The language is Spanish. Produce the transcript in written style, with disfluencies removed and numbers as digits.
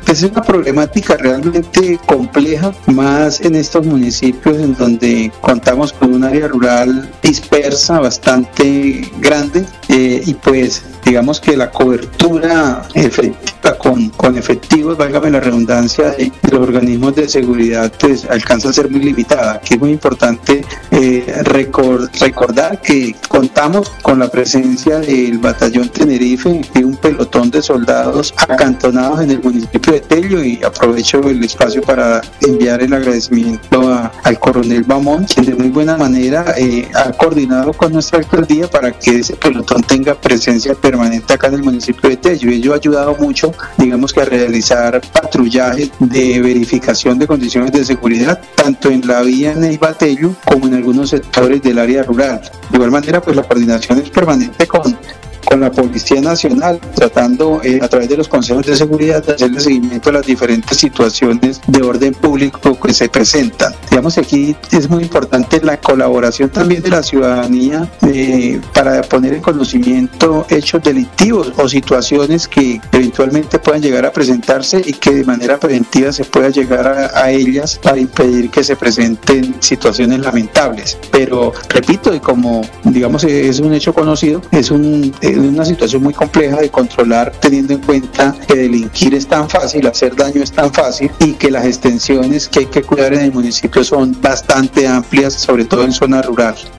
Es una problemática realmente compleja, más en estos municipios en donde contamos con un área rural dispersa, bastante grande, y pues digamos que la cobertura efectiva con efectivos, válgame la redundancia, de los organismos de seguridad pues alcanza a ser muy limitada. Aquí es muy importante recordar que contamos con la presencia del Batallón Tenerife y un pelotón de soldados acantonados en el municipio de Tello, y aprovecho el espacio para enviar el agradecimiento al coronel Bamón, quien de muy buena manera ha coordinado con nuestra alcaldía para que ese pelotón tenga presencia permanente acá en el municipio de Tello. Ello ha ayudado mucho, digamos que a realizar patrullajes de verificación de condiciones de seguridad, tanto en la vía Neiva-Tello como en algunos sectores del área rural. De igual manera, pues la coordinación es permanente con la Policía Nacional, tratando a través de los consejos de seguridad de hacerle seguimiento a las diferentes situaciones de orden público que se presentan. Digamos que aquí es muy importante la colaboración también de la ciudadanía para poner en conocimiento hechos delictivos o situaciones que eventualmente puedan llegar a presentarse y que de manera preventiva se pueda llegar a ellas para impedir que se presenten situaciones lamentables. Pero repito, y como digamos es un hecho conocido, es una situación muy compleja de controlar, teniendo en cuenta que delinquir es tan fácil, hacer daño es tan fácil, y que las extensiones que hay que cuidar en el municipio son bastante amplias, sobre todo en zona rural.